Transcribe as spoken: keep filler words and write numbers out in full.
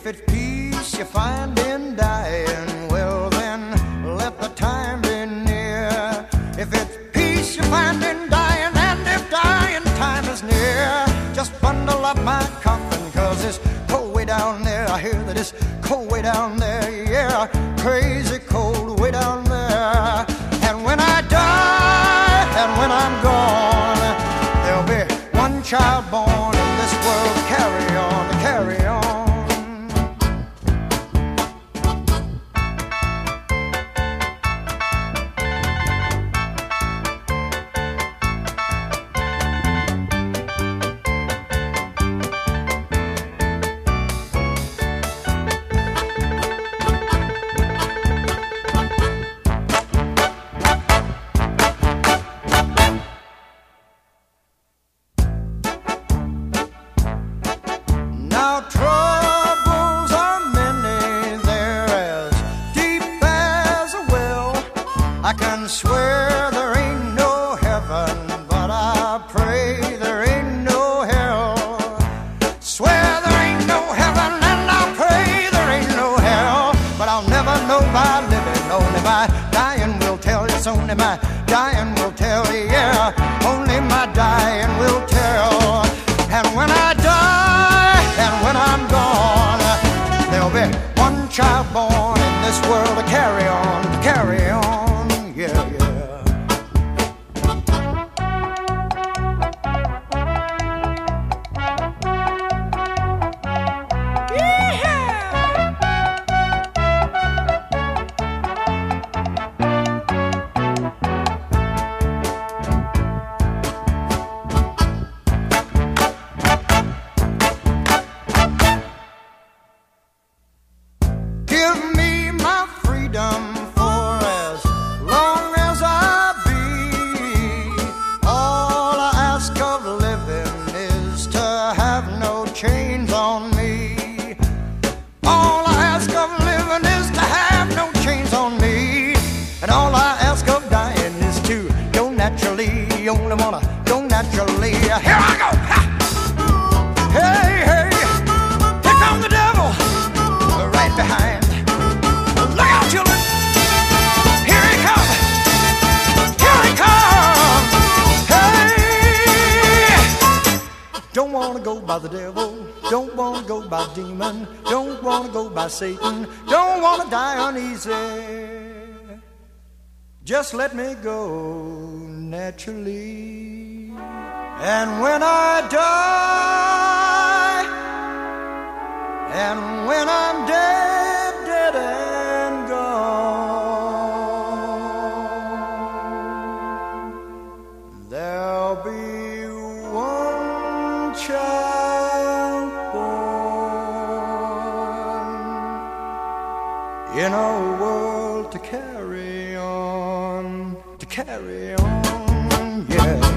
it's peace you find in dying, well then let the time be near. If it's peace you find in dying, and if dying time is near, just bundle up my coffin, cause it's cold way down there. I hear that it's cold way down there, yeah, crazy cold way down there. And when I die, and when I'm gone, there'll be one child born in this world to carry on, to carry on. Now troubles are many, they're as deep as a well. I can swear there ain't no heaven, but I pray there ain't no hell. Swear there ain't no heaven, and I pray there ain't no hell. But I'll never know by living, only by dying will tell. It's only my dying will tell, yeah, only my dying will tell. And when I die, and when I'm gone, there'll be one child born in this world to carry on, to carry on, yeah, yeah. Give me my freedom for as long as I be. All I ask of living is to have no chains on me. All I ask of living is to have no chains on me. And all I ask of dying is to go naturally. You only wanna go naturally. Here I go! Ha! Hey, hey! Here comes the devil! Right behind. Look out, children! Here he comes! Here he comes! Hey! Don't wanna go by the devil. Don't wanna go by demon. Don't wanna go by Satan. Don't wanna die uneasy. Just let me go naturally. And when I die, and when I'm dead, dead and gone, there'll be one child born in a world to carry on, to carry on, yeah.